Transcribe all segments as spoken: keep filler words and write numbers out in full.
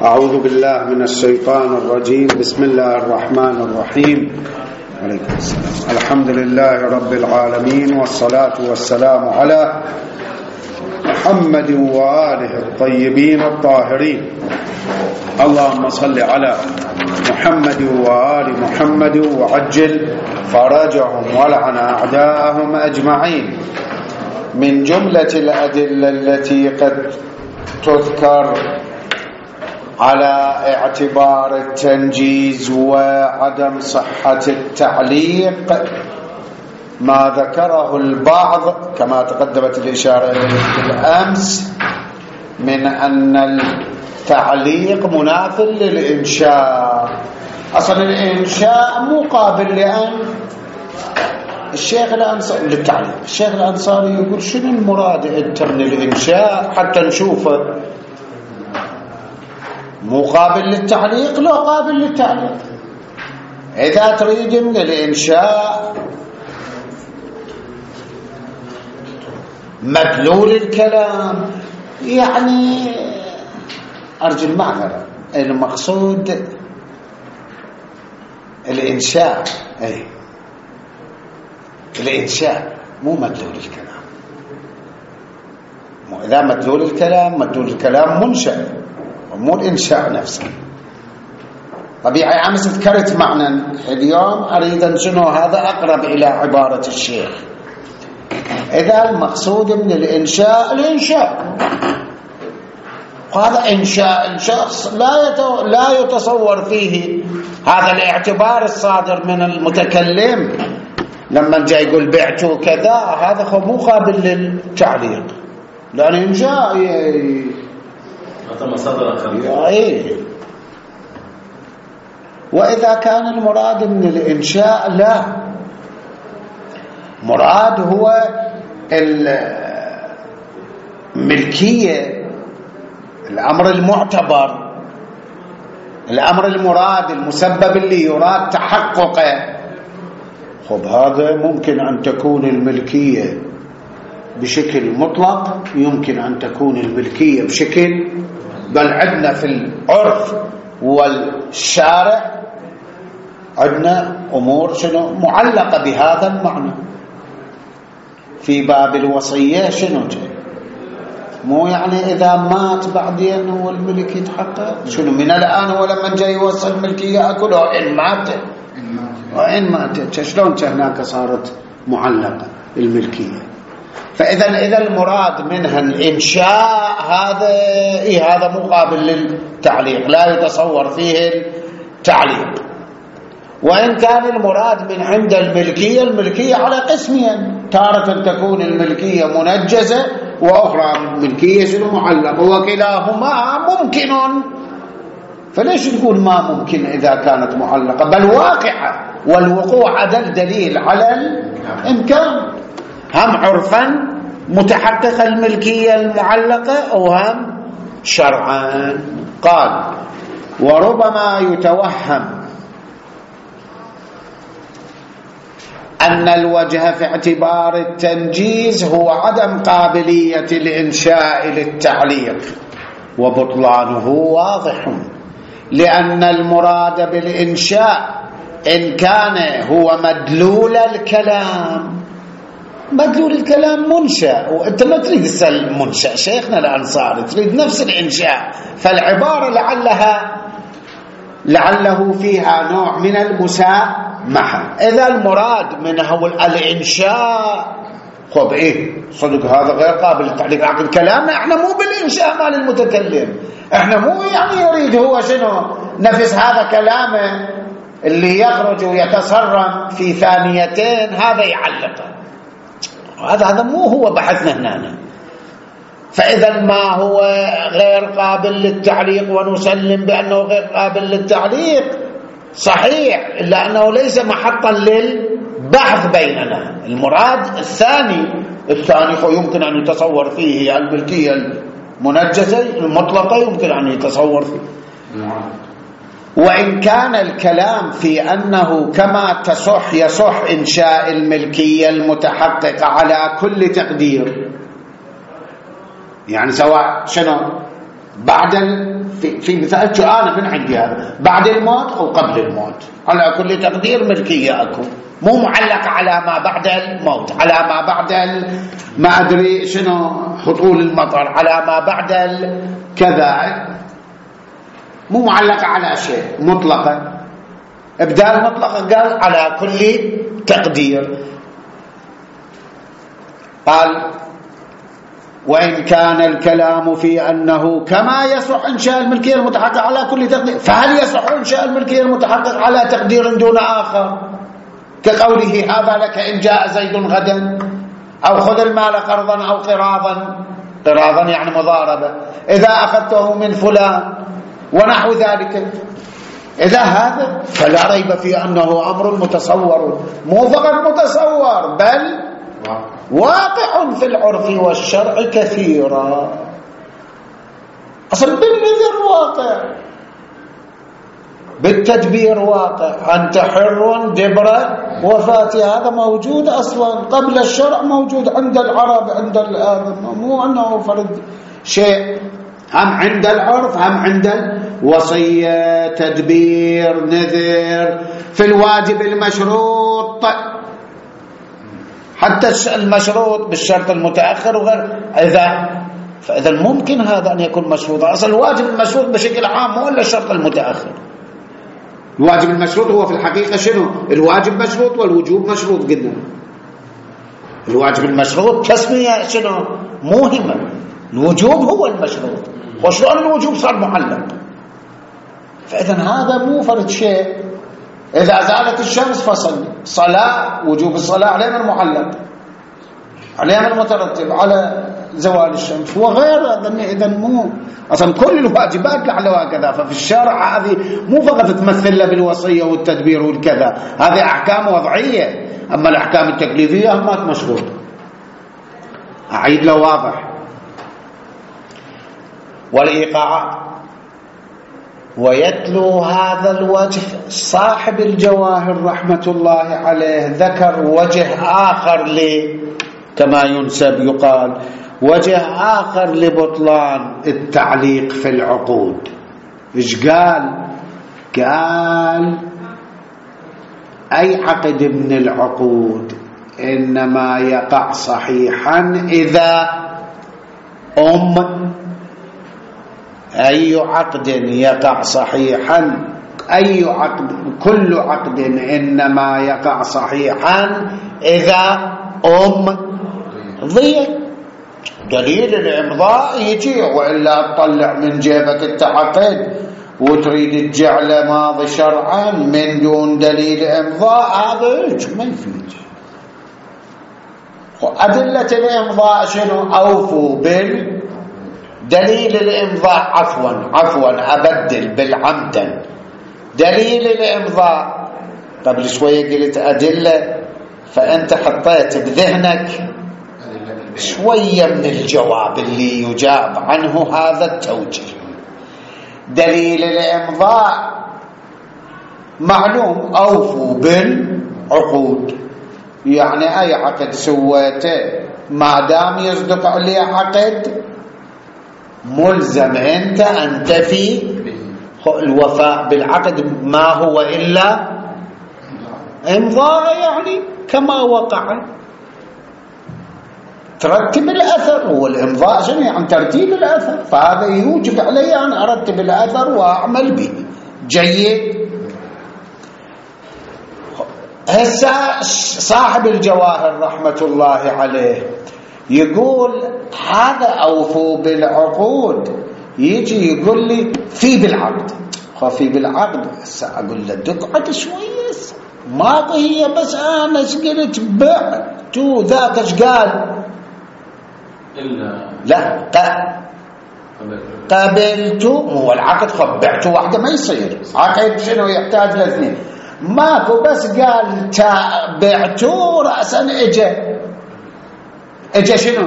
أعوذ بالله من الشيطان الرجيم. بسم الله الرحمن الرحيم. عليكم السلام. الحمد لله رب العالمين، والصلاة والسلام على محمد وآله الطيبين الطاهرين. اللهم صل على محمد وآل محمد وعجل فرجهم ولعن أعداءهم أجمعين. من جملة الأدلة التي قد تذكر على اعتبار التنجيز وعدم صحة التعليق ما ذكره البعض كما تقدمت الإشارة إليه بالأمس من أن التعليق مناف للإنشاء. أصلا الإنشاء مقابل لأن الشيخ الأنصاري للتعليق. الشيخ الأنصاري يقول شنو المراد أنت من الإنشاء حتى نشوفه مقابل للتعليق؟ لا قابل للتعليق. إذا تريد من الإنشاء مدلول الكلام، يعني أرجو المعذرة، المقصود الإنشاء، أي الإنشاء مو مدلول الكلام. مو إذا مدلول الكلام، مدلول الكلام منشأ مو الإنشاء نفسه. طبيعي أمس ذكرت معنى، اليوم أريد أن شنو هذا أقرب إلى عبارة الشيخ. إذا المقصود من الإنشاء الإنشاء، وهذا إنشاء إنشاء لا لا يتصور فيه هذا الاعتبار الصادر من المتكلم لما جاي يقول بعت كذا، هذا مو قابل للتعليق لأن إنشاء هذا مصدر آخر. إيه. وإذا كان المراد من الإنشاء لا، مراد هو الملكية، الأمر المعتبر، الأمر المراد، المسبب اللي يراد تحققه. خب هذا ممكن أن تكون الملكية بشكل مطلق، يمكن أن تكون الملكية بشكل، بل عندنا في العرف والشارع عندنا أمور شنو معلقة بهذا المعنى. في باب الوصية شنو جاي؟ مو يعني إذا مات بعدين هو الملك يتحقق، شنو من الآن هو لما جاي يوصل الملكية أكله إن مات وإن ماتت، شلون هناك صارت معلقة الملكية. فإذا إذا المراد منها الإنشاء هذا إيه، هذا مقابل للتعليق، لا يتصور فيه التعليق. وإن كان المراد من عند الملكية، الملكية على قسمين، تارة تكون الملكية منجزة وأخرى الملكية شنو معلقة، وكلاهما ممكن. فليش تقول ما ممكن إذا كانت معلقة؟ بل واقعة، والوقوع عدل دليل على الإمكان، هم عرفا متحقق الملكية المعلقة أو هم شرعا. قال وربما يتوهم أن الوجه في اعتبار التنجيز هو عدم قابلية الإنشاء للتعليق، وبطلانه واضح، لأن المراد بالإنشاء إن كان هو مدلول الكلام، مدلول الكلام منشأ، وأنت ما تريد تسأل منشأ شيخنا الأنصاري، تريد نفس الإنشاء. فالعبارة لعلها لعله فيها نوع من المسامحة. إذا المراد منه الإنشاء، خب إيه صدق هذا غير قابل للتعليق. عقل كلامنا إحنا مو بالإنشاء مال المتكلم، إحنا مو يعني يريد هو شنو نفس هذا كلامه اللي يخرج ويتصرم في ثانيتين هذا يعلقه. هذا هذا مو هو بحثنا هنا. فإذا ما هو غير قابل للتعليق ونسلم بأنه غير قابل للتعليق صحيح، إلا أنه ليس محطا للبحث بيننا. المراد الثاني الثاني يمكن أن يتصور فيه الملكية المنجزة المطلقة، يمكن أن يتصور فيه. وإن كان الكلام في أنه كما تصح يصح إنشاء الملكية المتحققة على كل تقدير، يعني سواء شنو بعد في, في مثال شو أنا من عندي هذا بعد الموت أو قبل الموت على كل تقدير ملكية أكو مو معلق على ما بعد الموت على ما بعد ما أدري شنو هطول المطر على ما بعد كذا مو معلق على شيء مطلقا إبدال مطلقا قال على كل تقدير. قال وإن كان الكلام في أنه كما يصح إنشاء الملكية المتحقق على كل تقدير فهل يصح إنشاء الملكية المتحقق على تقدير دون آخر كقوله هذا لك إن جاء زيد غدا أو خذ المال قرضا أو قراضا قراضا يعني مضاربة إذا أخذته من فلان ونحو ذلك. إذا هذا فلا ريب في أنه أمر متصور مو فقط متصور بل واقع في العرف والشرع كثيرا. أصل بالنذر واقع بالتدبير واقع أنت حر دبر وفاتي هذا موجود أصلا قبل الشرع موجود عند العرب عند الآدم مو أنه فرد شيء هم عند العرف هم عند الوصية تدبير نذر في الواجب المشروط حتى المشروط بالشرط المتأخر وغير إذا فإذا ممكن هذا أن يكون مشروطا. أصل الواجب المشروط بشكل عام مو إلا الشرط المتأخر. الواجب المشروط هو في الحقيقة شنو؟ الواجب مشروط والوجوب مشروط قلنا. الواجب المشروط تسمية شنو؟ موهمة. الوجوب هو المشروط وشلون الوجوب صار معلق. فإذا هذا مو فرد شيء. إذا زالت الشمس فصل صلاة وجوب الصلاة عليه من معلق عليه من مترتب على زوال الشمس وغيره. إذا مو أصلا كل الواجبات لعلها كذا. ففي الشرع هذه مو فقط تمثل له بالوصية والتدبير والكذا هذه أحكام وضعية. أما الأحكام التكليفية ما مشروط. أعيد له واضح. والإيقاع ويتلو هذا الوجه صاحب الجواهر رحمة الله عليه ذكر وجه آخر ل كما ينسب يقال وجه آخر لبطلان التعليق في العقود. إيش قال؟ قال أي عقد من العقود إنما يقع صحيحا إذا أم أي عقد يقع صحيحا أي عقد كل عقد إنما يقع صحيحا إذا أم ضيق. دليل الإمضاء يجي وإلا تطلع من جيبة التعقد وتريد تجعل ماضي شرعا من دون دليل إمضاء هذا ما يفيد. أدلة الإمضاء شنو؟ أوفوا بال دليل الإمضاء عفوا عفوا أبدل بالعمدا دليل الإمضاء. قبل شوية قلت أدلة فأنت حطيت بذهنك شوية من الجواب اللي يجاب عنه هذا التوجيه. دليل الإمضاء معلوم أوفوا بالعقود يعني أي عقد سويته ما دام يصدق عليه عقد ملزم أنت أن تفي الوفاء بالعقد ما هو إلا إمضاء يعني كما وقع ترتب الأثر. هو الإمضاء شنو يعني ترتيب الأثر فهذا يوجب علي أن أرتب الأثر وأعمل به. جيد. هسه صاحب الجواهر رحمة الله عليه يقول هذا أوفوا بالعقود يجي يقول لي في بالعقد خفي بالعقد. هسه أقول له دقعة شوية ما هي بس أنا قلت بعتو ذاك ايش قال لا قبلتو هو العقد خبعتو واحدة ما يصير عقد شنو يحتاج لاثنين ماكو بس قال بعتو رأسا اجا اجا شنو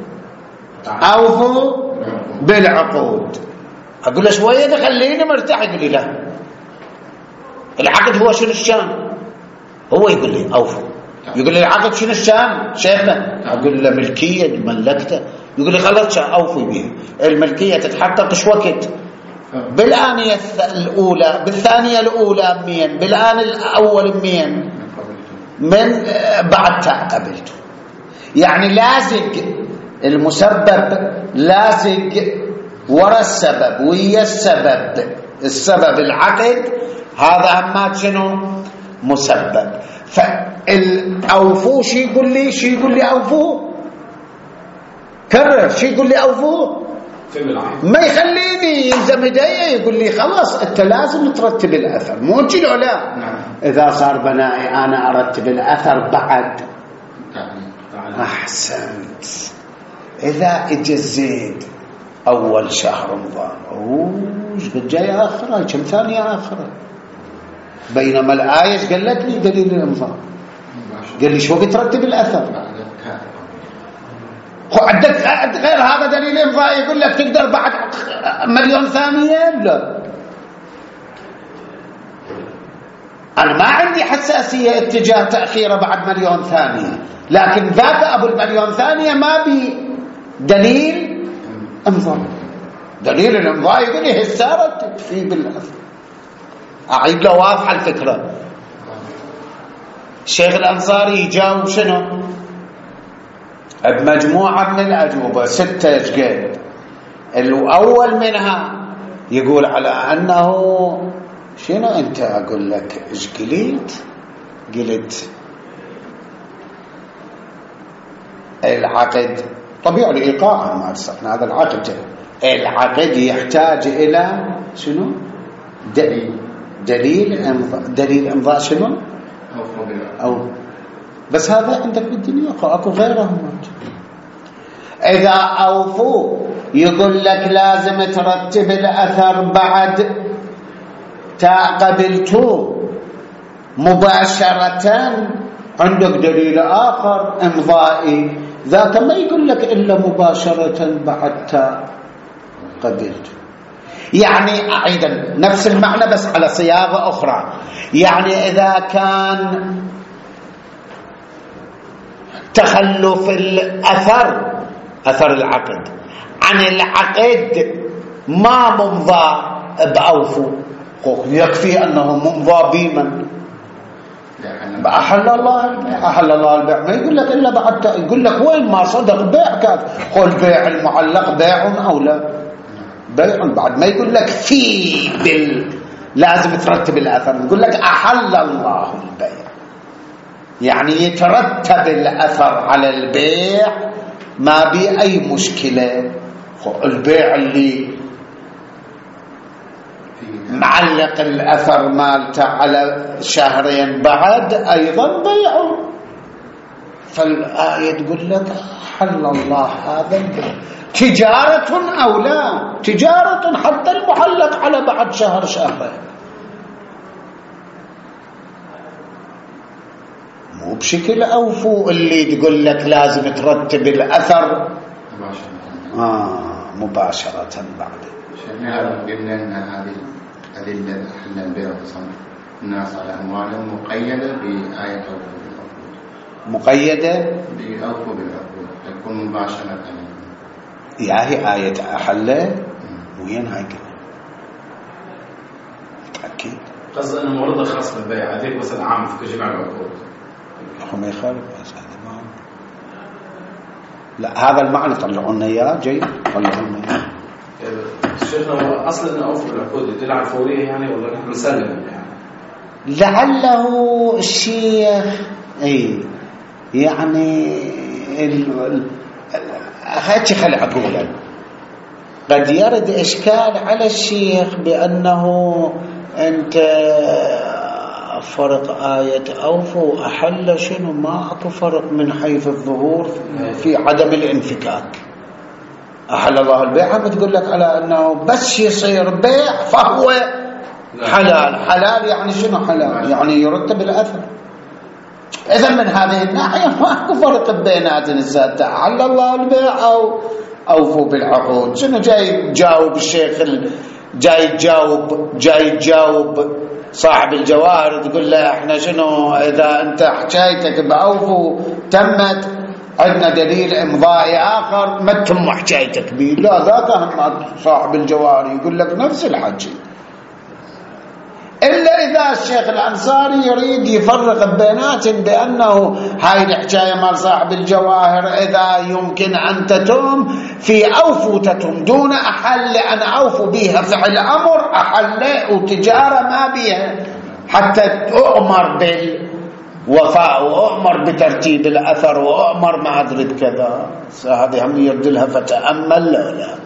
اوفوا بالعقود. اقول له شويه ده خليني مرتاح. يقول لي لا العقد هو شنو الشان هو يقول لي اوفوا. يقول لي العقد شنو الشان شيخنا اقول له ملكيه ملكته. يقول لي خلاص اوفوا به الملكيه تتحقق ايش وقت بالآنية الأولى بالثانية الأولى مين، بالآن الأول مين، من بعد تاء قبلته. يعني لازق المسبب لازق ورا السبب ويا السبب، السبب العقد هذا همات شنو مسبب. فالأوفو شي يقول لي شي يقول لي أوفو كرر شي يقول لي أوفو ما يخليني يلزم يدي يقول لي خلاص انت لازم ترتب الاثر مو تجي لا. اذا صار بنائي انا ارتب الاثر بعد احسنت. اذا اجى الزيد اول شهر رمضان اوش قد جاي اخره كم ثانيه اخره، بينما الايه قالت لي دليل الانظار قال لي شو بترتب الاثر عندك غير هذا دليل انفاء يقول لك تقدر بعد مليون ثانية. لا أنا ما عندي حساسية اتجاه تأخيره بعد مليون ثانية، لكن ذاك أبو المليون ثانية ما بي دليل انفاء. دليل الانفاء يقول لي هسارة في بالأثر. أعيد له واضحة الفكرة. الشيخ الأنصاري يجاوب شنو بمجموعة من الأجوبة ستة أشكال. الأول منها يقول على أنه شنو أنت أقول لك إيش قلت قلت العقد طبيعي الإيقاع ما أرسلنا هذا العقد. العقد يحتاج إلى شنو دليل دليل إمضاء. دليل إمضاء شنو أو بس هذا عندك بالدنيا اكو غيره. اذا اوفوا يقول لك لازم ترتب الاثر بعد تاء قبلته مباشره. عندك دليل اخر امضائي ذاك ما يقول لك الا مباشره بعد تاء قبلته. يعني ايضا نفس المعنى بس على صياغه اخرى. يعني اذا كان تخلف الأثر أثر العقد عن العقد ما ممضى بأوفو يكفي أنه ممضى بمن أحل الله أحل الله البيع ما يقول لك إلا بعد يقول لك وين ما صدق بيع كاف قول بيع المعلق بيع أو لا بيع بعد ما يقول لك في بال لازم ترتب الأثر يقول لك أحل الله البيع يعني يترتب الأثر على البيع ما بي أي مشكلة. البيع اللي معلق الأثر مالته على شهرين بعد أيضا بيعه. فالآية تقول لك حل الله هذا البيع تجارة أو لا تجارة حتى المعلق على بعد شهر شهرين مو بشكل أوفو اللي تقول لك لازم ترتب الأثر مباشرة آه مباشرة بعد. شيخنا قلنا أن هذه أدلة أحل البيع وتصنع الناس على أموالهم مقيدة بآية أوفو بالعقود. مقيدة بأوفو بالعقود تكون مباشرة. يا هي آية أحل وين هاي كده متأكد قصد أنه مرضى خاص بالبيع هذيك بس العام في جميع العقود هم يخالف بس هذا ما لا هذا المعنى طلعوا لنا اياه جيد طلعوا لنا اياه. شيخنا اصلا انه اوفر العقود يدل على الفوريه يعني ولا نحن نسلم يعني لعله الشيخ اي يعني هاتش خل عقولا قد يرد اشكال على الشيخ بانه انت فرق آية أوفوا أحل شنو ما أكو فرق من حيث الظهور في عدم الانفكاك. أحل الله البيع بتقول لك على أنه بس يصير بيع فهو حلال. حلال يعني شنو حلال يعني يرتب الأثر. إذا من هذه الناحية ما أكو فرق بينات الزاد أحل الله البيع أو أوفوا بالعقود. شنو جاي تجاوب الشيخ جاي تجاوب جاي تجاوب صاحب الجواهر تقول له احنا شنو اذا انت حكايتك باوفو تمت عندنا دليل إمضائي آخر ما تتم حكايتك به، لا ذاك هم صاحب الجوهر يقول لك نفس الحكي. إلا إذا الشيخ الأنصاري يريد يفرق بيناتهم بأنه هاي الحكاية مال صاحب الجواهر إذا يمكن أن تتم في أوفوا تتم دون أحل أن أوفوا بها فعل أمر أحل وتجارة ما بها حتى أؤمر بالوفاء وأؤمر بترتيب الأثر وأؤمر ما أدري بكذا. هذه هم يردلها فتأمل. لا لا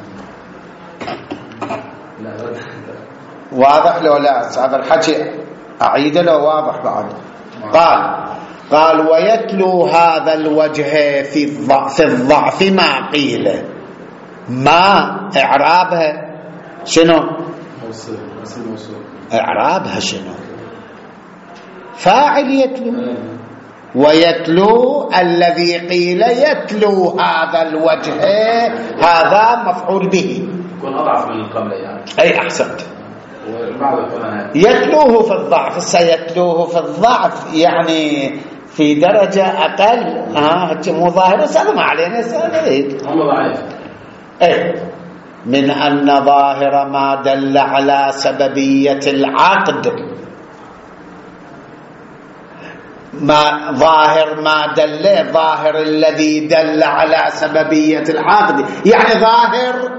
واضح لو لا هذا الحكي أعيد له واضح بعد. قال قال ويتلو هذا الوجه في الضعف, في الضعف ما قيل ما إعرابها شنو إعرابها شنو فاعل يتلو ويتلو الذي قيل يتلو هذا الوجه هذا مفعول به يكون أضعف من قبل يعني. أي أحسنت يتلوه في الضعف سيتلوه في الضعف يعني في درجة أقل ها مو ظاهر سأل ما علينا سأل إيه من أن ظاهر ما دل على سببية العقد ما ظاهر ما دل ظاهر الذي دل على سببية العقد يعني ظاهر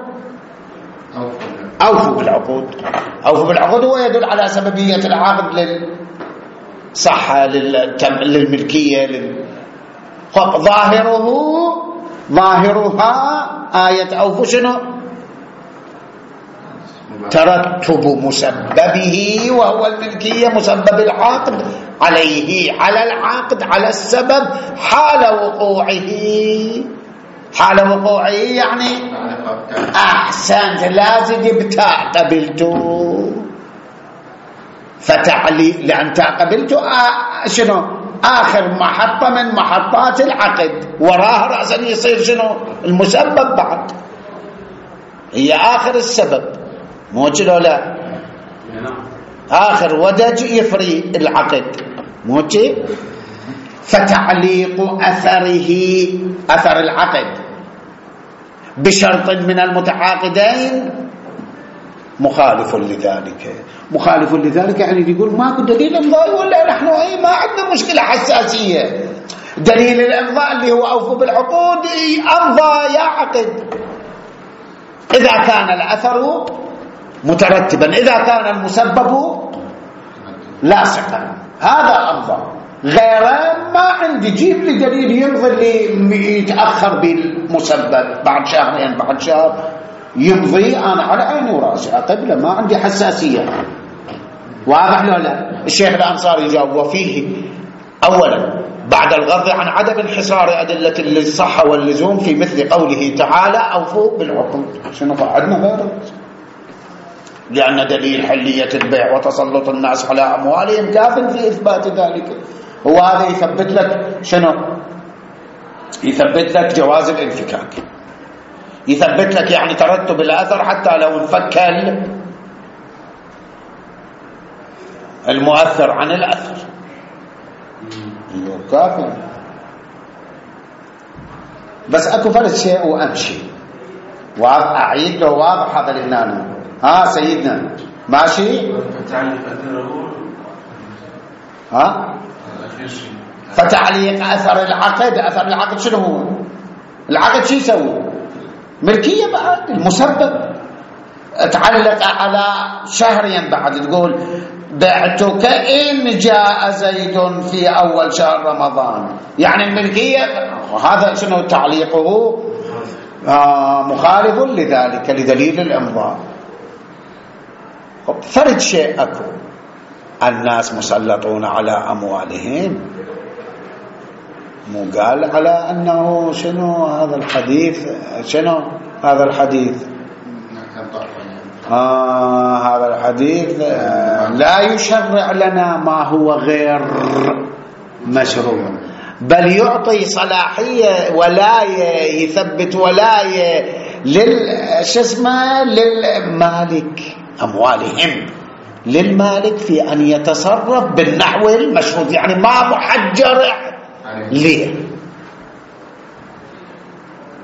أوفوا بالعقود أوفوا بالعقود هو يدل على سببية العقد للصحة للملكية لل... ظاهره ظاهرها آية أوفوا شنو ترتب مسببه وهو الملكية مسبب العقد عليه على العقد على السبب حال وقوعه حال وقوعه يعني أحسنت لازم بتاع قبلته فتعلي لأن تاع قبلته آه شنو آخر محطة من محطات العقد وراه رأسا يصير شنو المسبب بعد هي آخر السبب مو كده لا آخر ودج يفري العقد مو كده فتعليق أثره أثر العقد بشرط من المتعاقدين مخالف لذلك مخالف لذلك يعني يقول ماكو دليل امضائي ولا نحن اي ما عندنا مشكلة حساسية دليل الامضاء اللي هو اوفوا بالعقود امضى يا عقد إذا كان الأثر مترتبا إذا كان المسبب لاصقا هذا أمضى غيره ما عندي جيب لي دليل يمضي اللي يتأخر بالمسبب بعد شهرين بعد شهر يمضي أنا على عيني وراسي قبله ما عندي حساسية واضح له لا الشيخ الأنصاري جاوب وفيه أولا بعد الغض عن عدم انحصار أدلة الصحة واللزوم في مثل قوله تعالى أوفوا بالعقود شنو عندنا غيره لأن دليل حلية البيع وتسلط الناس على أموالهم كاف في إثبات ذلك وهذا يثبت لك شنو يثبت لك جواز الانفكاك يثبت لك يعني ترتب الأثر حتى لو انفك المؤثر عن الأثر كافي بس أكو فرد شيء وأمشي وأعيد له واضح هذا الإهنان ها سيدنا ماشي ها فتعليق أثر العقد أثر العقد شنو هو العقد شو يسوي ملكية بعد المسبب تعلق على شهرين بعد تقول بعتك إن جاء زيد في أول شهر رمضان يعني الملكية هذا شنو تعليقه آه مخالف لذلك لدليل الإمضاء فرد شيء أكو الناس مسلطون على أموالهم مو قال على أنه شنو هذا الحديث شنو هذا الحديث آه هذا الحديث آه لا يشرع لنا ما هو غير مشروع بل يعطي صلاحية ولاية يثبت ولاية لل شو اسمه للمالك أموالهم للمالك في أن يتصرف بالنحو المشروط يعني ما محجر ليه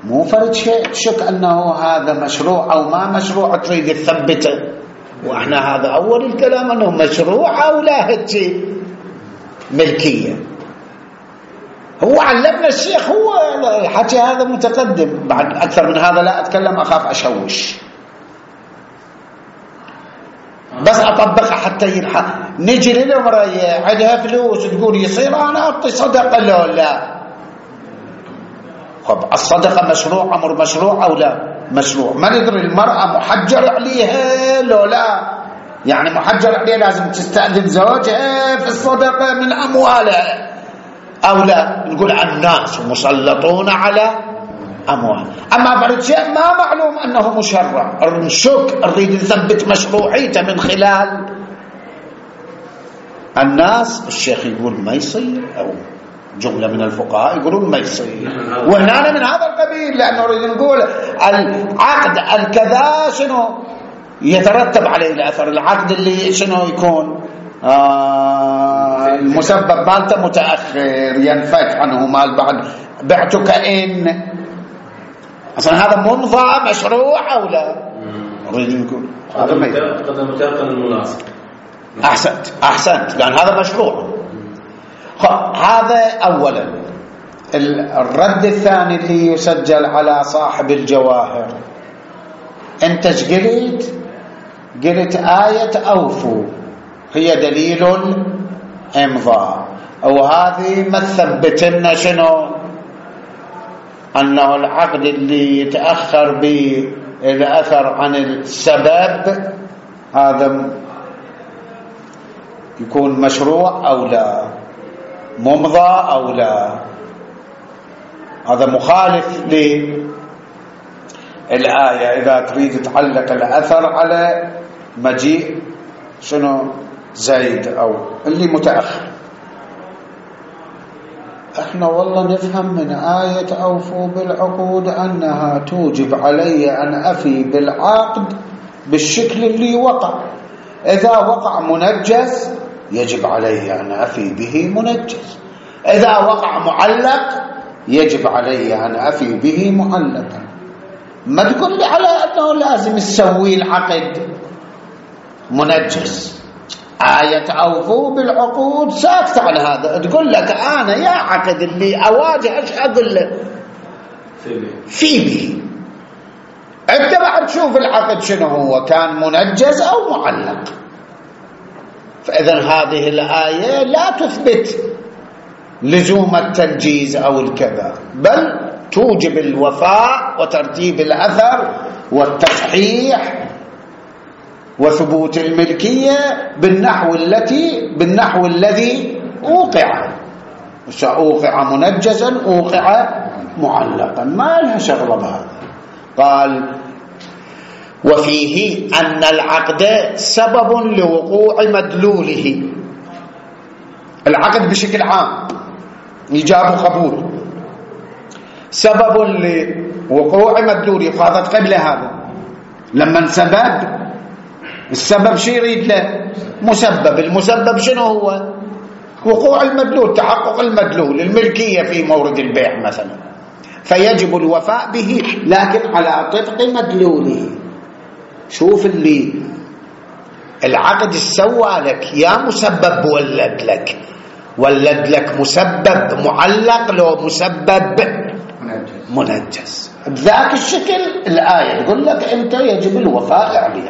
مو فرد شيء تشك أنه هذا مشروع أو ما مشروع تريد تثبته، وإحنا هذا أول الكلام أنه مشروع أو لا هتي ملكية. هو علمنا الشيخ، هو الحكي هذا متقدم، بعد أكثر من هذا لا أتكلم أخاف أشوش، بس أطبقها حتى يلحق. نجي للمرأة عندها فلوس تقول يصير أنا أعطي صدقة لو لا؟ طب الصدقة مشروع، أمر مشروع أو لا مشروع؟ ما ندري المرأة محجر عليها لو لا، يعني محجر عليها لازم تستأذن زوجها في الصدقة من أموالها أو لا؟ نقول الناس مسلطون على أموال. أما بعد شيء ما معلوم أنه مشرع، نشك نريد نثبت مشروعيته من خلال الناس. الشيخ يقول ما يصير، أو جملة من الفقهاء يقولون ما يصير، وهنا من هذا القبيل، لأنه نريد نقول العقد الكذا شنو يترتب عليه الأثر. العقد اللي شنو يكون آه المسبب مالته متأخر ينفك عنه مال بعد بعتك إن أصلا هذا منضى مشروع أو لا؟ نريد نقول هذا ما يتقدم المناسب. أحسنت أحسنت لأن هذا مشروع. هذا أولا. الرد الثاني اللي يسجل على صاحب الجواهر، أنت ايش قلت؟ قلت آية أوفوا هي دليل الإمضاء، وهذه ما تثبت لنا شنو؟ أنه العقد اللي يتأخر بالأثر عن السبب هذا يكون مشروع أو لا، ممضى أو لا. هذا مخالف للآية إذا تريد تعلق الأثر على مجيء شنو زيد أو اللي متأخر. احنا والله نفهم من آية أوفوا بالعقود أنها توجب علي أن أفي بالعقد بالشكل اللي وقع. إذا وقع منجز يجب علي أن أفي به منجز، إذا وقع معلق يجب علي أن أفي به معلقا. ما تقول لي على أنه لازم تسوي العقد منجز. آية أوفوا بالعقود ساكت عن هذا، تقول لك أنا يا عقد اللي أواجه إيش أقول لك في به. أنت بعد تشوف العقد شنو هو، كان منجز أو معلق. فإذا هذه الآية لا تثبت لزوم التنجيز أو الكذا، بل توجب الوفاء وترتيب الأثر والتصحيح وثبوت الملكية بالنحو التي بالنحو الذي أوقع. أوقع منجزا أوقع معلقا، ما لها شغلة بهذا. قال وفيه أن العقد سبب لوقوع مدلوله. العقد بشكل عام إيجاب وقبول سبب لوقوع مدلوله. فاضت قبل هذا لما سبب السبب شيء يريد له مسبب. المسبب شنو هو؟ وقوع المدلول، تحقق المدلول، الملكية في مورد البيع مثلا، فيجب الوفاء به لكن على طبق مدلوله. شوف اللي العقد سوى لك يا مسبب ولد لك، ولد لك مسبب معلق لو مسبب منجز. بذاك الشكل الآية تقول لك أنت يجب الوفاء عليك.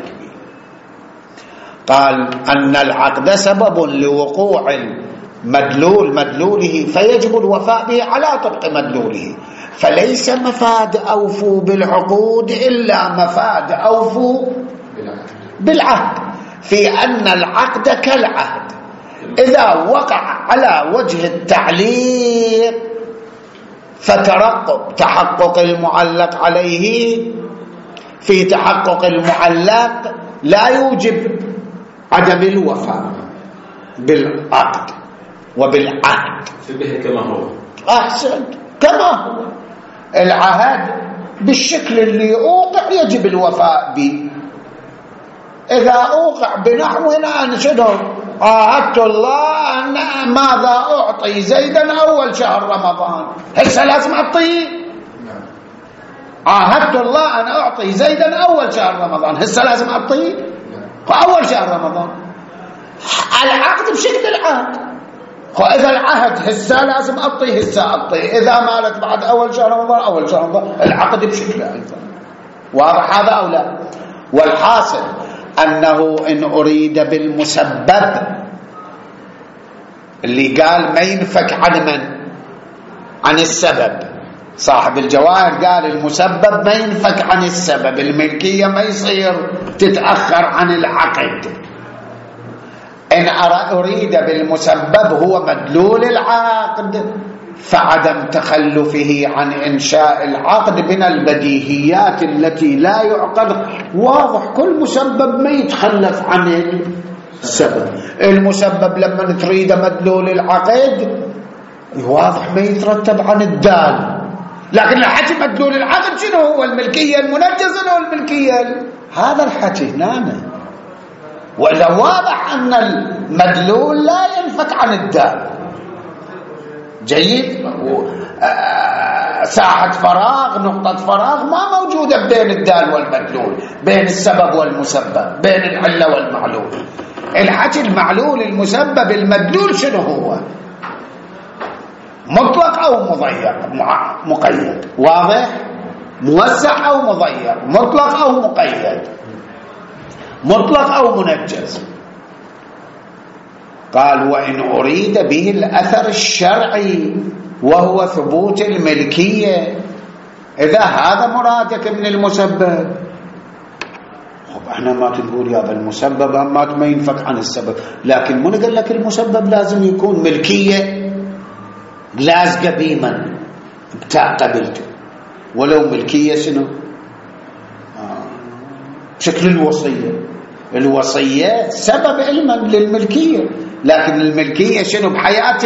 قال أن العقد سبب لوقوع المدلول مدلوله فيجب الوفاء به على طبق مدلوله، فليس مفاد أوفوا بالعقود إلا مفاد أوفوا بالعهد، في أن العقد كالعهد إذا وقع على وجه التعليق فترقب تحقق المعلق عليه. في تحقق المعلق لا يوجب عدم الوفاء بالعقد وبالعهد. شبه كما هو. أحسن كما هو العهد بالشكل اللي أوقع يجب الوفاء به. إذا أوقع بنحو أن شنو عاهدت الله أن ماذا أعطي زيدا أول شهر رمضان، هسه لازم أعطيه عاهدت الله أن أعطي زيدا أول شهر رمضان، هسه لازم أعطيه أول شهر رمضان. العقد بشكل العهد، وإذا العهد هسه لازم أعطيه هسه أعطيه، إذا مالت بعد أول شهر رمضان أول شهر رمضان، العقد بشكل أيضا. واضح هذا أو لا؟ والحاصل أنه إن أريد بالمسبب اللي قال ما ينفك عن من؟ عن السبب. صاحب الجواهر قال المسبب ما ينفك عن السبب، الملكية ما يصير تتأخر عن العقد. إن أريد بالمسبب هو مدلول العقد فعدم تخلفه عن إنشاء العقد من البديهيات التي لا يعقد. واضح كل مسبب ما يتخلف عن السبب. المسبب لما تريد مدلول العقد واضح ما يترتب عن الدال، لكن الحكي مدلول العقد شنو هو؟ الملكية المنجزة أو الملكية؟ هذا الحكي هنا. وإذا واضح أن المدلول لا ينفك عن الدال. جيد. ساحة فراغ، نقطة فراغ ما موجودة بين الدال والمدلول، بين السبب والمسبب، بين العلة والمعلول. الحكي المعلول المسبب المدلول شنو هو؟ مطلق أو مضيق مقيد. واضح؟ موسع أو مضيق، مطلق أو مقيد، مطلق أو منجز. قال وإن أريد به الأثر الشرعي وهو ثبوت الملكية، إذا هذا مرادك من المسبب. خب احنا ما تقول يا المسبب ما ينفك عن السبب، لكن من قال لك المسبب لازم يكون ملكية لازقة بيمن بتاع قبلته، ولو ملكية شنو آه. بشكل الوصية. الوصية سبب علما للملكية، لكن الملكية شنو بحياة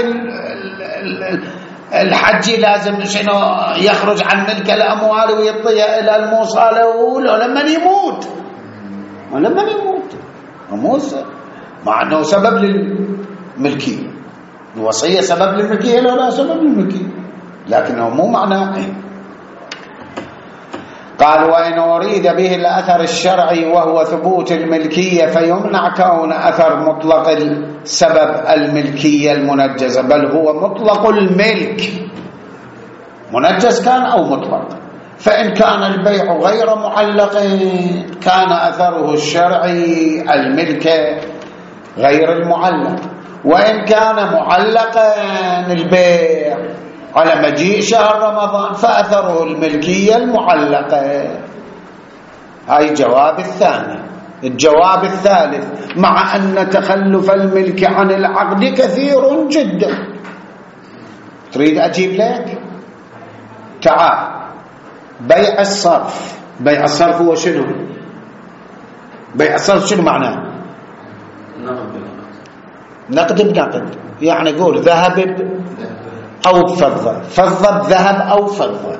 الحج لازم شنو يخرج عن ملك الأموال ويعطيها إلى الموصى له لما يموت، ولما يموت موسى مع أنه سبب للملكية. الوصية سبب للملكية لا لا سبب للملكية، لكنه مو معناه. قال وإن أريد به الأثر الشرعي وهو ثبوت الملكية فيمنع كون أثر مطلق السبب الملكية المنجزة، بل هو مطلق الملك منجز كان أو مطلق. فإن كان البيع غير معلق كان أثره الشرعي الملك غير المعلق، وإن كان معلقا البيع على مجيء شهر رمضان فأثره الملكية المعلقة. هاي جواب الثاني. الجواب الثالث مع أن تخلف الملك عن العقد كثير جدا. تريد أجيب لك؟ تعال. بيع الصرف. بيع الصرف هو شنو؟ بيع الصرف شنو معناه؟ نقد بنقد، يعني قول ذهب أو فضة، فضة بذهب أو فضة.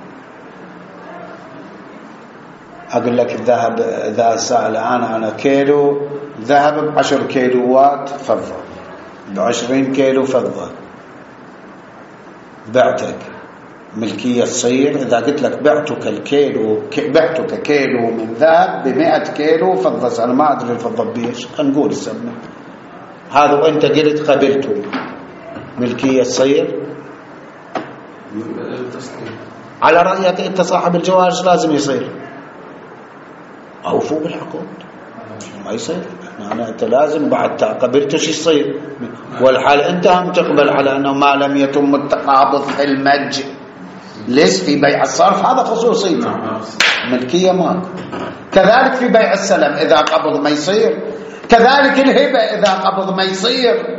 أقول لك الذهب إذا سأل أنا أنا كيلو ذهب بعشر كيلوات فضة، بعشرين كيلو فضة بعتك، ملكية تصير إذا قلت لك بعتك الكيلو بعتك كيلو من ذهب بمئة كيلو فضة. أنا ما أدري الفضة بيش، نقول السبب هذا وأنت قلت قبلته، ملكية تصير على رأيك أنت صاحب الجواهر لازم يصير أوفوا بالحقوق ما يصير. أنا أنت لازم بعد قبلته شو يصير، والحال أنت هم تقبل على أنه ما لم يتم التقابض في المج ليش في بيع الصرف هذا خصوصي ملكية ماك. كذلك في بيع السلم إذا قبض ما يصير، كذلك الهبة إذا قبض ما يصير.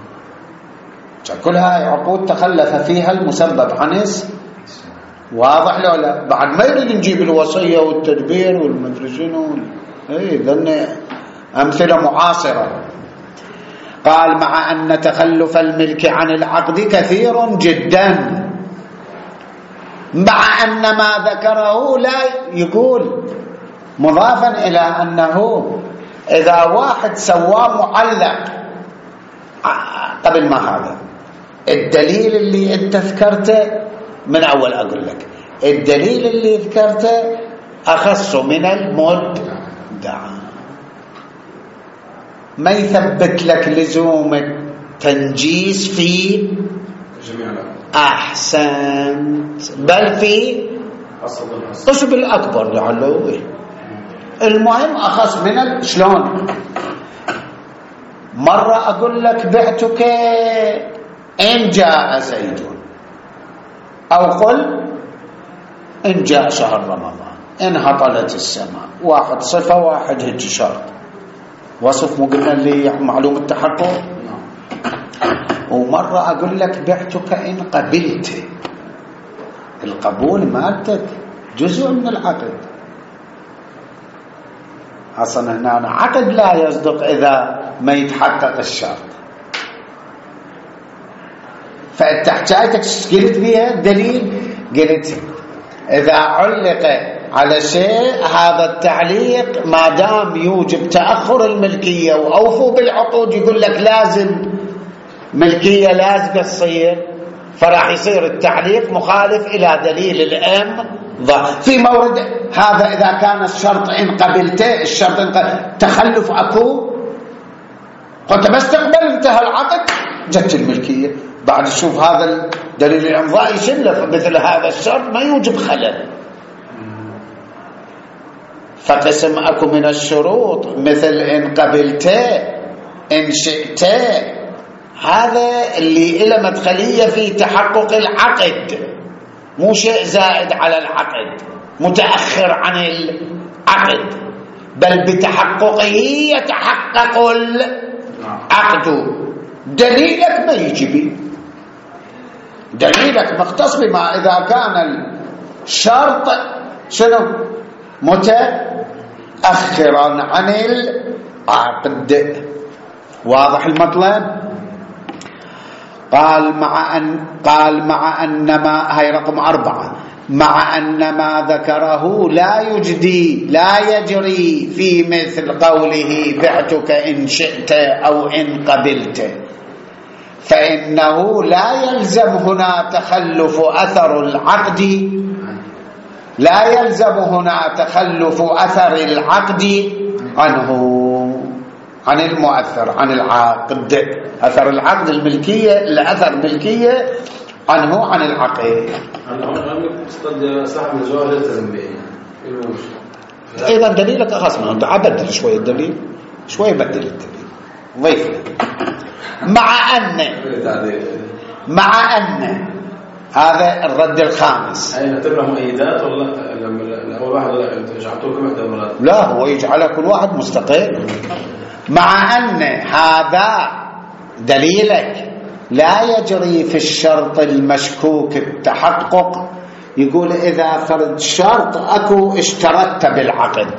كل هاي عقود تخلف فيها المسبب عن واضح لو لا؟ بعد ما يريد نجيب الوصية والتدبير والمدري شنو. اي ذن أمثلة معاصرة. قال مع أن تخلف الملك عن العقد كثير جدا، مع أن ما ذكره لا يقول مضافا إلى أنه إذا واحد سواه معلق قبل ما هذا الدليل اللي انت ذكرته من أول أقول لك الدليل اللي ذكرته أخص من المدعى، ما يثبت لك لزوم التنجيز في جميع الأمر. أحسنت، بل في أصل قصب الأكبر لعله. المهم أخص من ال... شلون؟ مرة أقول لك بعتك إن جاء زيد، أو قل إن جاء شهر رمضان، إن هطلت السماء. واحد صفة، واحد هج شرط. وصف مو قلنا اللي معلوم التحقق. ومرة أقول لك بعتك إن قبلت. القبول مالتك جزء من العقد. أصلا هنا عقد لا يصدق إذا ما يتحقق الشرط. فأنت حكايتك قلت بيها دليل، قلت إذا علق على شيء هذا التعليق ما دام يوجب تأخر الملكية وأوفوا بالعقود، يقول لك لازم ملكية لازقة تصير، فراح يصير التعليق مخالف إلى دليل الأم في مورد هذا. إذا كان الشرط إن قبلته، الشرط إن قبلته تخلف أكو، قلت بس تقبل انتهى العقد جت الملكية. بعد شوف هذا دليل الإمضاء يشله، فمثل هذا الشرط ما يوجب خلل. فقسم أكو من الشروط مثل إن قبلته، إن شئته، هذا اللي إلى مدخلية في تحقق العقد، مو شيء زائد على العقد متأخر عن العقد، بل بتحققه يتحقق العقد. دليلك ما يجي، دليلك مختص بما إذا كان الشرط شنو متأخرا عن العقد. واضح المطلب؟ قال مع أن قال مع أن ما هي رقم أربعة، مع أن ما ذكره لا يجدي لا يجري في مثل قوله بعتك إن شئت أو إن قبلت، فإنه لا يلزم هنا تخلف أثر العقد لا يلزم هنا تخلف أثر العقد عنه، عن المؤثر، عن العقد. أثر العقد الملكية، الأثر الملكية عنه عن العقد. صاحب الجواب يلتزم به. أيضا دليلك أخص منه. أنت عبدل شوية الدليل، شوية بدل الدليل، ضيف له. مع أن مع أن هذا الرد الخامس. أي نعتبره مؤيدات ولا لما أول واحد جعلتوه كم واحدة مرات؟ لا، هو يجعل كل واحد مستقل. مع أن هذا دليلك لا يجري في الشرط المشكوك التحقق. يقول إذا فرض شرط أكو اشترطت بالعقد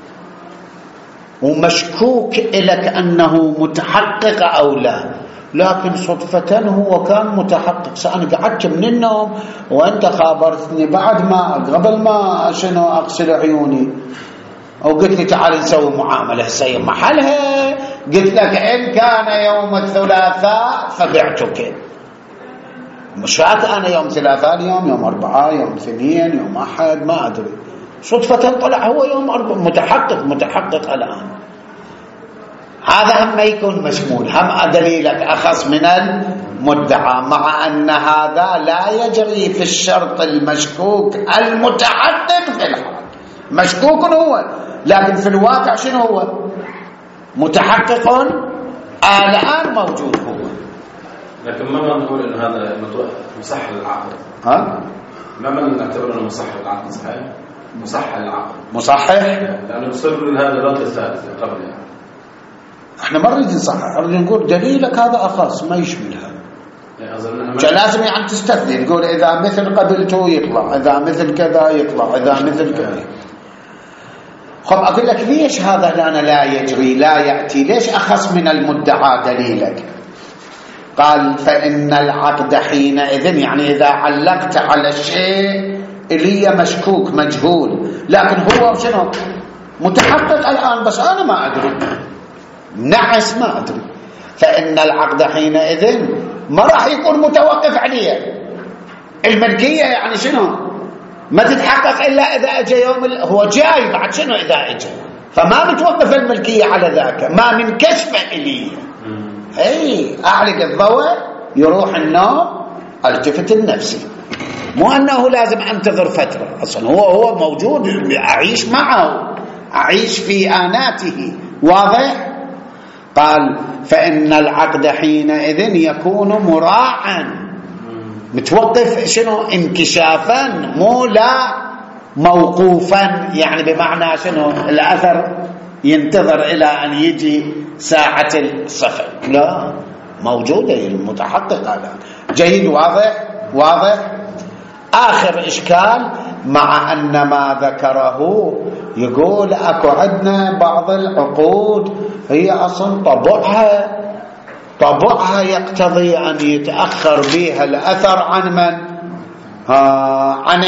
ومشكوك إلك أنه متحقق أو لا، لكن صدفة هو كان متحقق. سأنا قعدت من النوم وأنت خابرتني بعد ما قبل ما شنو أغسل عيوني، وقلت لي تعال نسوي معاملة سيء محلها. قلت لك إن كان يوم الثلاثاء فبعتك، مش فات أنا يوم ثلاثاء اليوم، يوم أربعاء، يوم اثنين، يوم أحد، ما أدري. صدفة طلع هو يوم أربعاء، متحقق متحقق الآن. هذا هم ما يكون مشمول، هم دليلك أخص من المدعى. مع أن هذا لا يجري في الشرط المشكوك المتحقق في الحال. مشكوك هو، لكن في الواقع شنو هو؟ متحقق الآن موجود هو. لكن ما نقول إن هذا مصح للعقد. ها؟ ما من نعتبر إنه مصح للعقد صحيح؟ مصح للعقد. مصحح؟ لأنه بصير هذا الرد الثالث قبل يعني. احنا ما نريد نصحح، نريد نقول دليلك هذا أخص ما يشمل هذا. لازم يعني تستثني، نقول إذا مثل قبلته يطلع، إذا مثل كذا يطلع، إذا مثل كذا. خب أقول لك ليش هذا لنا لا يجري لا يأتي؟ ليش أخص من المدعى دليلك؟ قال فإن العقد حينئذ، يعني إذا علقت على الشيء اللي هي مشكوك مجهول، لكن هو شنو متحقق الآن بس أنا ما أدري، نعس ما أدري، فإن العقد حينئذ ما راح يكون متوقف عليه الملكية. يعني شنو ما تتحقق إلا إذا أجى يوم ال... هو جاي بعد شنو إذا أجى، فما متوقف الملكية على ذاك، ما من كشف إلي. أي أعلق الضوء يروح النوم التفت النفسي، مو أنه لازم أنتظر فترة، أصلا هو هو موجود، أعيش معه، أعيش في آناته. واضح؟ قال فإن العقد حينئذ يكون مراعا، متوقف شنو؟ انكشافا، مو لا موقوفا، يعني بمعنى شنو؟ الأثر ينتظر إلى أن يجي ساعة الصفر، لا، موجودة المتحققة. لا. جيد. واضح؟ واضح. آخر إشكال مع أن ما ذكره يقول أكو عندنا بعض العقود هي أصلا طبعها طبعها يقتضي أن يتأخر بها الأثر عن من؟ ها عن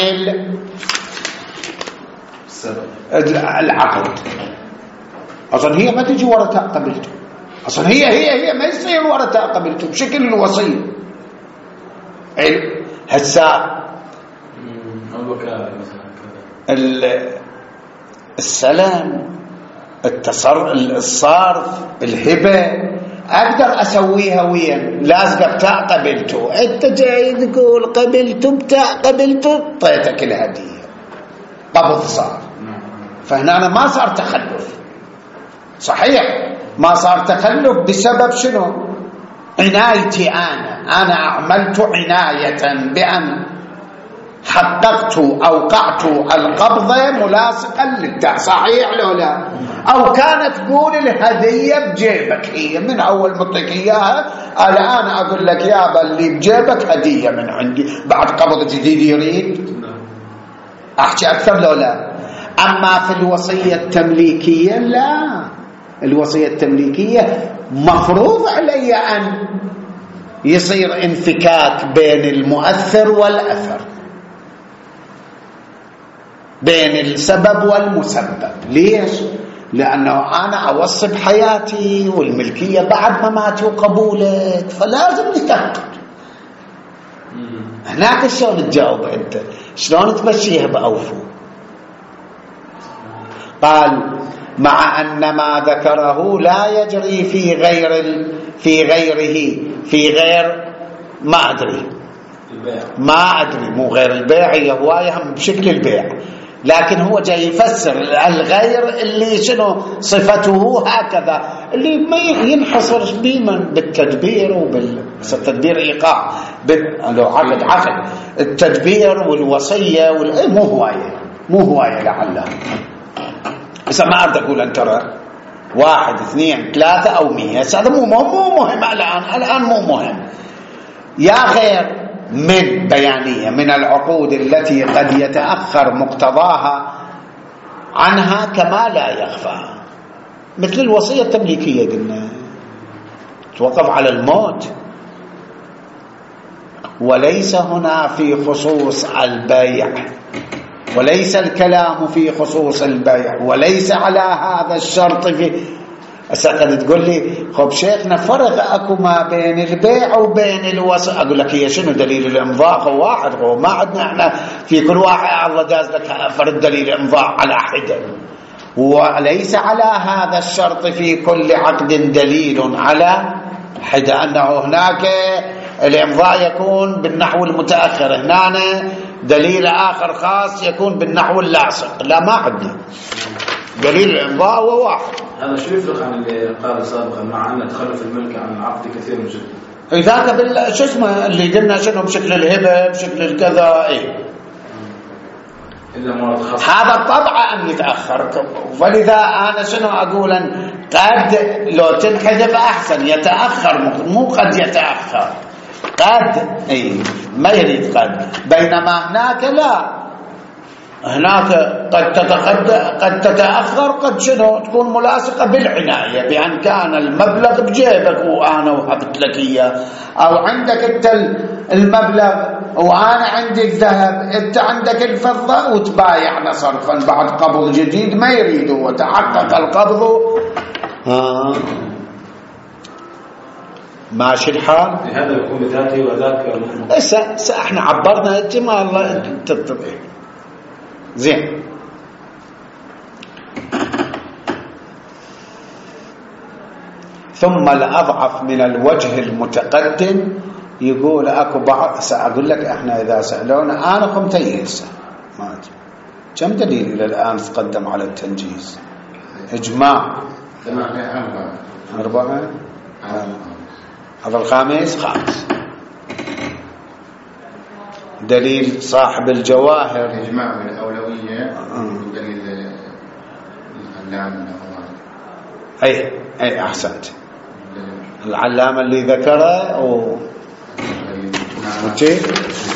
العقد. أصلا هي ما تجي ورا تاء قبلته، أصلا هي هي هي ما يصير ورا تاء قبلته بشكل الوصية. هسا السلام، التصرف، الصرف، الهبة أقدر أسويها ويا لازقة بتاع قبلته. أنت جاي تقول قبلته بتاع قبلته، طيتك الهدية قبض صار، فهنا أنا ما صار تخلف. صحيح ما صار تخلف بسبب شنو؟ عنايتي أنا أنا أعملت عناية بأن حققت أوقعت القبضة ملاصقا للتاء. صحيح لو لا؟ أو كانت تقول الهدية بجيبك، هي من أول مطلق إياها الآن أقول لك يابا اللي بجيبك هدية من عندي، بعد قبض جديد يريد أحكي أكثر لو لا؟ أما في الوصية التمليكية لا، الوصية التمليكية مفروض علي أن يصير انفكاك بين المؤثر والأثر، بين السبب والمسبب. ليش؟ لأنه أنا أوصي بحياتي والملكية بعد مماتي وقبولك، فلازم نتأكد. هناك شلون تجاوب أنت؟ شلون تمشيها بأوفو؟ قال مع أن ما ذكره لا يجري في غير ال... في غيره في غير ما أدري البيع. ما أدري مو غير البيع، هي هواية هم بشكل البيع، لكن هو جاي يفسر الغير اللي شنو صفته هكذا، اللي ما ينحصر بمن بالتدبير وبال التدبير إيقاع لو عقد عقد التدبير والوصية وال... مو هواية مو هواية لعله. بس ما أريد أقول أن ترى واحد اثنين ثلاثة أو مية، هذا مو مو مهم الآن الآن مو مهم. يا غير من بيانية من العقود التي قد يتأخر مقتضاها عنها كما لا يخفى، مثل الوصية التمليكية قلنا توقف على الموت، وليس هنا في خصوص البيع، وليس الكلام في خصوص البيع، وليس على هذا الشرط. في قد تقول لي خب شيخنا فرق اكو ما بين البيع وبين الوصي، اقول لك هي شنو دليل الامضاء؟ هو واحد، هو ما عندنا احنا في كل واحد الله جاز لك فرد دليل الامضاء على حده، وليس على هذا الشرط في كل عقد دليل على حده، انه هناك الامضاء يكون بالنحو المتاخر، هنا دليل آخر خاص يكون بالنحو اللاصق، لا ما عندنا دليل الإمضاء هو واحد. هذا شو يفرق عن اللي قال سابقا مع أن تخلف الملك عن العقد كثير من جدا؟ ذاك بال شو اسمه اللي قلنا شنو بشكل الهبة بشكل الكذا إيه إلا مرض خاص، هذا الطبع أن يتأخر. ولذا أنا شنو أقول أن قد لو تنحذف أحسن، يتأخر مو قد يتأخر، قد اي ما يريد قد، بينما هناك لا، هناك قد تتقد قد تتأخر، قد شنو تكون ملاصقة بالعناية بأن كان المبلغ بجيبك وأنا وهبت لك إياه، أو عندك أنت المبلغ وأنا عندي الذهب، أنت عندك الفضة وتبايعنا صرفا بعد قبض جديد ما يريده وتحقق القبض. آه. ماشي الحال. هذا يكون بذاته وذاك هسه احنا عبرنا الجمال تتضح زين. ثم الأضعف من الوجه المتقدم، يقول أكو بعض، سأقول لك إحنا إذا سألونا أنا خمتي هسه ما كم دليل إلى الآن تقدم على التنجيز؟ إجماع أربعة، هذا الخامس خامس. دليل صاحب الجواهر الإجماع والأولوية ودليل العلامة. أي أي أحسنت، العلامة اللي ذكره و وشيء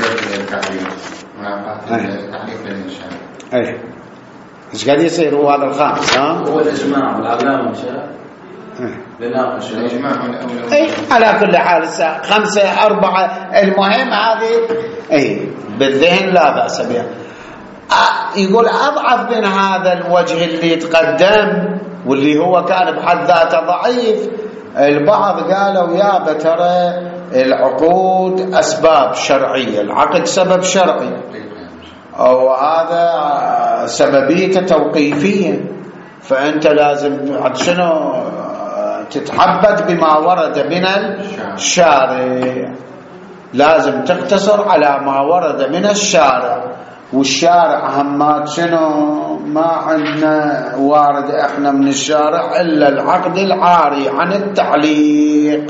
أي إيش قاعد يصير هو هذا الخامس؟ ها هو الإجماع والعلامة مشاء بناقش الإجماع والأولوية. أي على كل حال خمسة أربعة، المهم هذه أي بالذهن لا بأس بها. يقول أضعف من هذا الوجه اللي يتقدم واللي هو كان بحد ذاته ضعيف. البعض قالوا يا بترى العقود أسباب شرعية، العقد سبب شرعي أو هذا سببية توقيفية، فأنت لازم شنو تتعبد بما ورد من الشارع، لازم تقتصر على ما ورد من الشارع. والشارع همات شنو؟ ما عندنا وارد احنا من الشارع الا العقد العاري عن التعليق.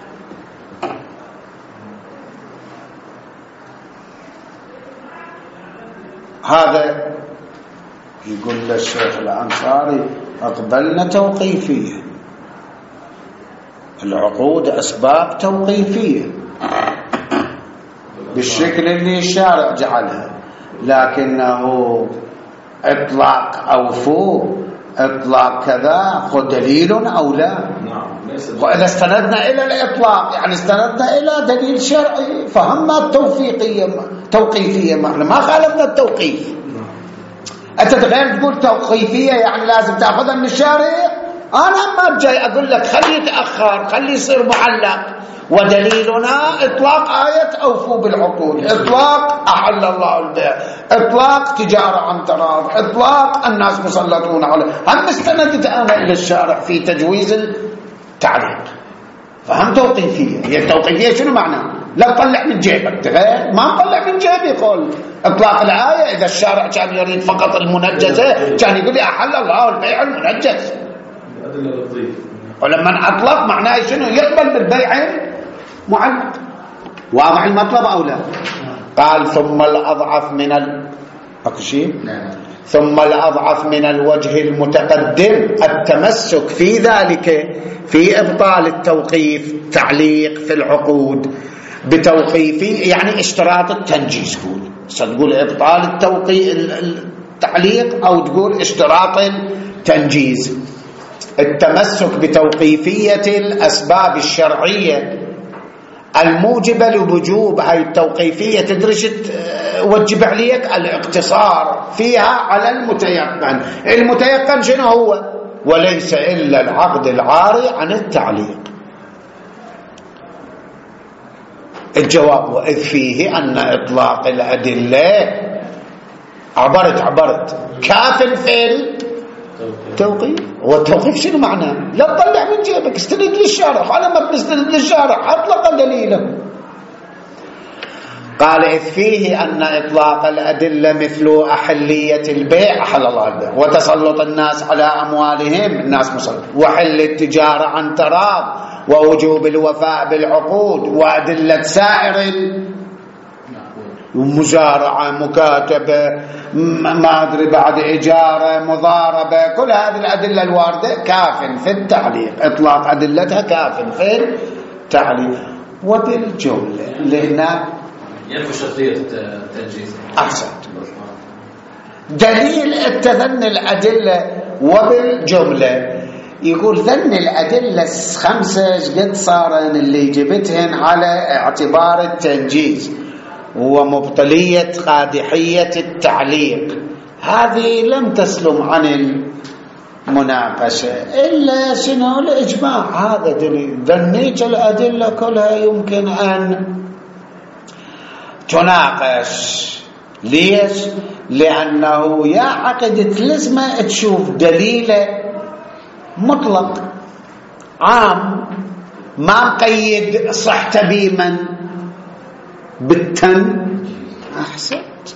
هذا يقول للشيخ الأنصاري أقبلنا توقيفية، العقود أسباب توقيفية بالشكل اللي الشارع جعلها، لكنه إطلاق أوفو إطلاق كذا خذ دليل أو لا. وإذا استندنا إلى الإطلاق يعني استندنا إلى دليل شرعي، فهم التوفيقية توقيفية، معنا ما خالفنا التوقيف. أنت غير تقول توقيفية يعني لازم تأخذها من الشارع. أنا ما جاي أقول لك خلي يتأخر، خلي يصير معلق، ودليلنا إطلاق آية أوفوا بالعقود، إطلاق أحل الله البيع، إطلاق تجارة عن تراض، إطلاق الناس مسلطون عليه. هم استندت أنا إلى الشارع في تجويز التعليق، فهم توقيفية. هي التوقيفية شنو معنى؟ لا تطلع من جيبك، غير ما نطلع من جيبي. يقول إطلاق الآية إذا الشارع كان يريد فقط المنجزة كان يقول لي أحل الله البيع المنجز، ولما أطلق معناه شنو؟ يقبل بالبيع معلق. واضح المطلب أو لا؟ قال ثم الأضعف من ال... أكو شيء؟ ثم الأضعف من الوجه المتقدم التمسك في ذلك في إبطال التوقيف، تعليق في العقود بتوقيفي يعني اشتراط التنجيز. قول تقول إبطال التوقيف التعليق أو تقول اشتراط التنجيز. التمسك بتوقيفية الأسباب الشرعية الموجبة لوجوب هاي التوقيفية تدرج وجب عليك الاقتصار فيها على المتيقن. المتيقن شنو هو؟ وليس إلا العقد العاري عن التعليق. الجواب وإذ فيه أن إطلاق الأدلة عبرت عبرت كاف في التوقيف. والتوقيف شنو معناه؟ لا تطلع من جيبك، استند للشارع. أنا ما بستند للشارع أطلق دليله. قال إذ فيه أن إطلاق الأدلة مثل أحلية البيع، أحل الله البيع، وتسلط الناس على أموالهم، الناس مسلط، وحل التجارة عن تراض، ووجوب الوفاء بالعقود، وأدلة سائر مزارعة مكاتبة ما أدري بعد إجارة مضاربة، كل هذه الأدلة الواردة كاف في التعليق، إطلاق أدلتها كاف في التعليق. وبالجملة لهنا ينفي شرطية التنجيز. أحسنت. دليل التذن الأدلة وبالجملة يقول ذن الأدلة خمسة قد صارن اللي جبتهن على اعتبار التنجيز ومبطلية قادحية التعليق، هذه لم تسلم عن المناقشة إلا شنو؟ الإجماع. هذا دليل. ذنيت الأدلة كلها يمكن أن تناقش. ليش؟ لأنه يا عقد تلزمه تشوف دليله مطلق عام ما مقيد صحته بمن بالتن. أحسنت.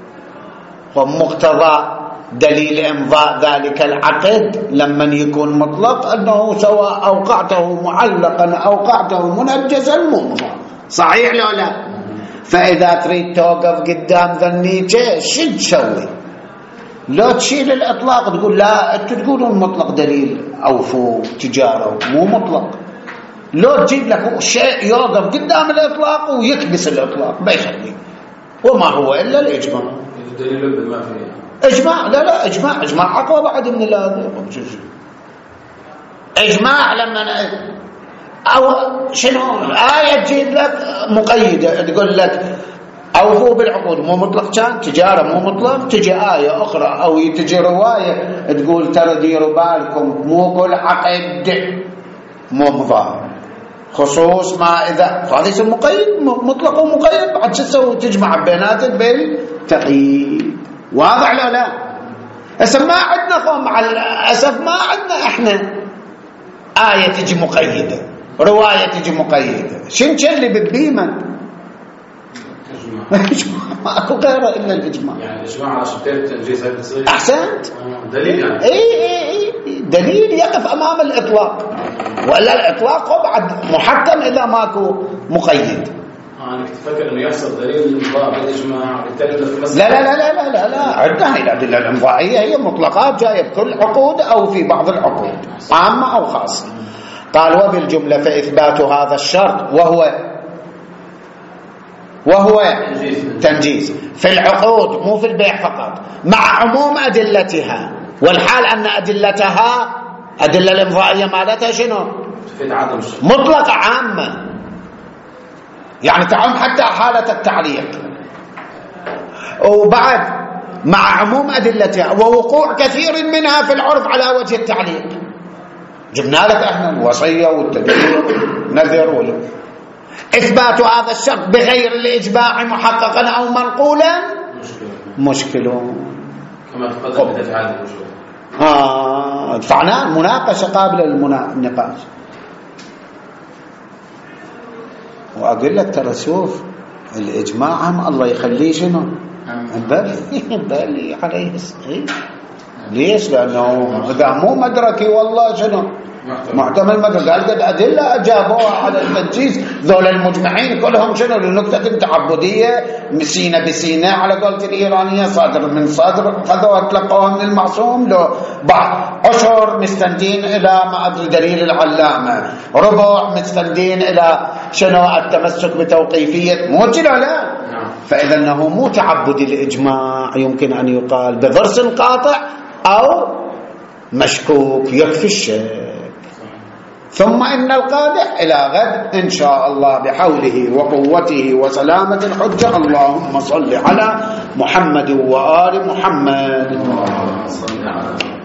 ومقتضى دليل إمضاء ذلك العقد لما يكون مطلق أنه سواء أوقعته معلقا أوقعته منجزا ممضى. صحيح لو لا؟ فإذا تريد توقف قدام ذنيته شو تسوي؟ لا تشيل الإطلاق تقول لا أنتوا تقولون مطلق دليل أوفوا تجارة مو مطلق. لو تجيب لك شيء يوقف قدام الإطلاق ويكبس الإطلاق ما يخليه، وما هو إلا الإجماع. دليل ما فيه إجماع. لا لا إجماع إجماع أقوى بعد من هذا. إجماع لما أو شنو آية تجيب لك مقيدة تقول لك أوفوا بالعقود مو مطلق، كان تجارة مو مطلق، تجي آية أخرى أو تجي رواية تقول ترى ديروا بالكم مو كل عقد ممضى خصوص ما إذا، هذا اسم مقيد مطلق ومقيد بعد شو تسوي؟ تجمع بيناتك بالتقييد. واضح لا لا؟ هسه ما عندنا خو مع الأسف ما عندنا احنا آية تجي مقيدة رواية تجي مقيدة. شنو اللي ببيمن؟ إجماع. ماكو غيره إلا الإجماع. يعني الإجماع على شرطين التنجيز هاي بتصير. أحسنت. دليل يعني. إي إي إي دليل يقف أمام الإطلاق، وإلا الإطلاق هو بعد محكم إذا ماكو مقيد. أنا كنت فكر إنه يحصل دليل الإمضاء بالإجماع بالتالي في لا لا لا لا لا لا لا عندنا الأدلة الإمضائية هي مطلقات جاية بكل عقود أو في بعض العقود عامة أو خاصة. قال وبالجملة فإثبات هذا الشرط وهو وهو تنجيز في العقود مو في البيع فقط مع عموم أدلتها، والحال أن أدلتها أدلة الإمضائية مالتها شنو؟ مطلقة عامة، يعني تعم حتى حالة التعليق، وبعد مع عموم أدلتها ووقوع كثير منها في العرف على وجه التعليق. جبنا لك احنا الوصية والتدبير نذر ولا إثبات هذا الشرط بغير الإجماع محققا أو منقولا مشكل كما تقدم بدفع هذه المشكلة. آه دفعنا مناقشة قابلة للنقاش. وأقول لك ترى شوف الإجماع هم الله يخليه شنو بلي بلي عليه الصحيح. ليش؟ لأنه إذا مو مدركي والله شنو محتمل مدرك. قال قد أدلة أجابوها على التنجيز ذول المجمعين كلهم شنو لنكتة تعبدية سينة بسينة على قولة الإيرانية صادر من صادر خذوها تلقوها من المعصوم. لو بعض عشر مستندين إلى ما أدري دليل العلامة، ربع مستندين إلى شنو التمسك بتوقيفية موجلة لا. فإذا أنه مو تعبدي الإجماع يمكن أن يقال بضرس قاطع أو مشكوك يكفي الشيء. ثم إن القادح إلى غد إن شاء الله بحوله وقوته وسلامة الحجة. اللهم صل على محمد وآل محمد.